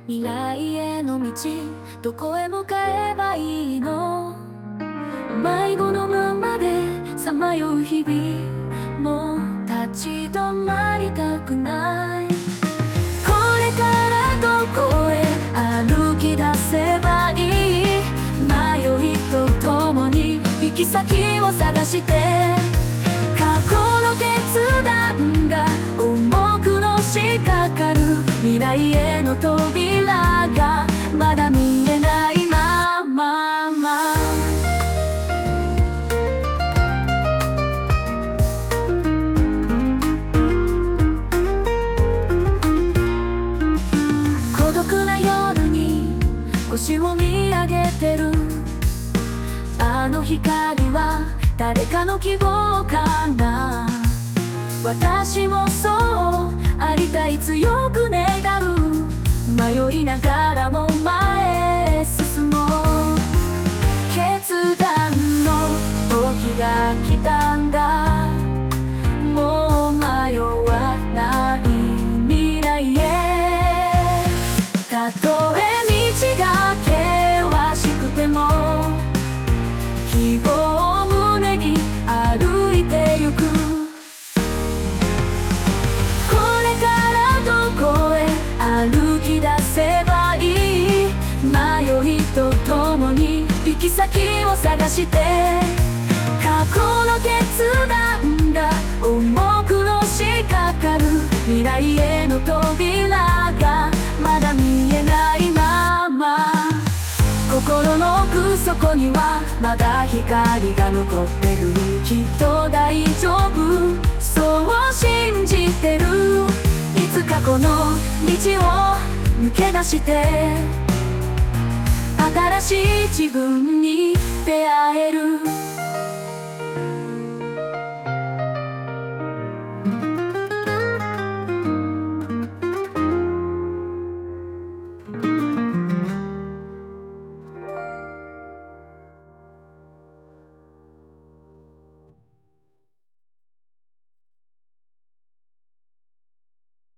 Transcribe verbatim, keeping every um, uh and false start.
未来への道、どこへ向かえばいいの？迷子のままでさまよう日々、もう立ち止まりたくない。これからどこへ歩き出せばいい？迷いとともに行き先を探して、過去の決断が重くのしかかる。未来への扉がまだ見えないままま孤独な夜に星を見上げてる。あの光は誰かの希望かな。私もそうありたい、強く願う。迷いながらも前へ進もう。決断の時が来たんだ。もう迷わない未来へ。たとえ道が険しくても希望を胸に歩いてゆく。歩き出せばいい。迷いとともに行き先を探して、過去の決断が重くのしかかる。未来への扉がまだ見えないまま。心の奥底にはまだ光が残ってる。きっと大丈夫、そう信じてる。いつかこの道を抜け出して新しい自分に出会える。